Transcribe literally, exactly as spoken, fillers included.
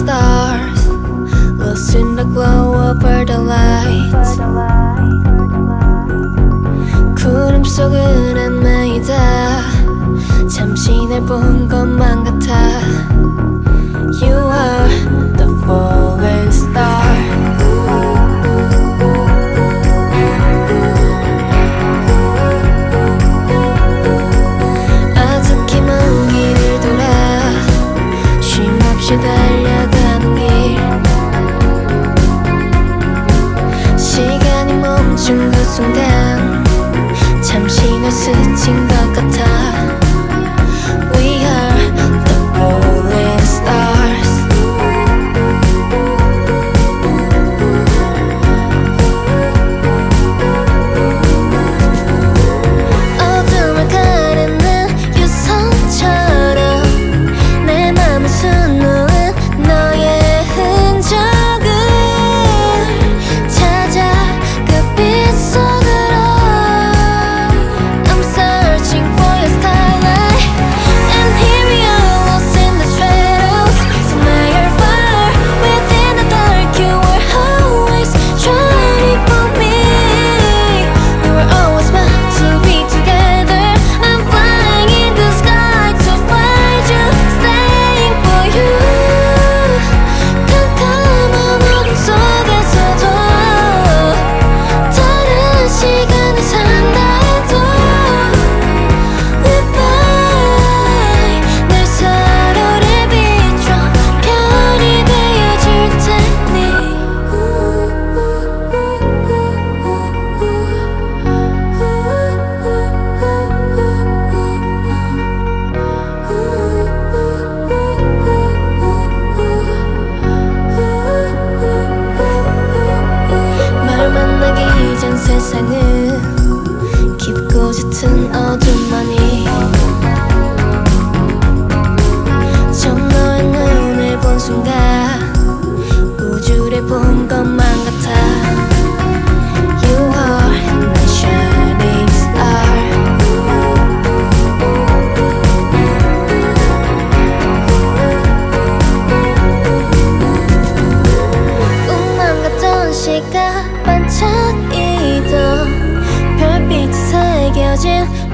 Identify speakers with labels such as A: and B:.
A: stars, lost in the glow over the lights. 구름 속은 안마이다. 잠시 날 본 것만 같아. You are the falling star. 아득히 먼 길을 돌아 쉼없이 달려가는 길. 시간이 멈춘 그 순간 잠시 널 스친 것 같아. We are the falling stars. 어둠을 가르는 유성처럼 내 맘을 수놓은 너의 흔적을 찾아 그 빛 속으로. I'm searching for your starlight, and here we are lost in the shadows. Somewhere far within the dark, you were always shining for me. We were always meant to be together. I'm flying in the sky to find you, staying for you. 캄캄한 어둠 속에서도 다른 시간을 산다 해도 We fly. 늘 서로를 비춰 편이 되어줄 테니. 널 만나기 전 세상은 깊고 짙은 어둠만이. 처음 너의 눈을 본 순간 우주를 본 것만 같아. You are my shining star. 꿈만 같던 시각 반짝이던 별빛이 새겨진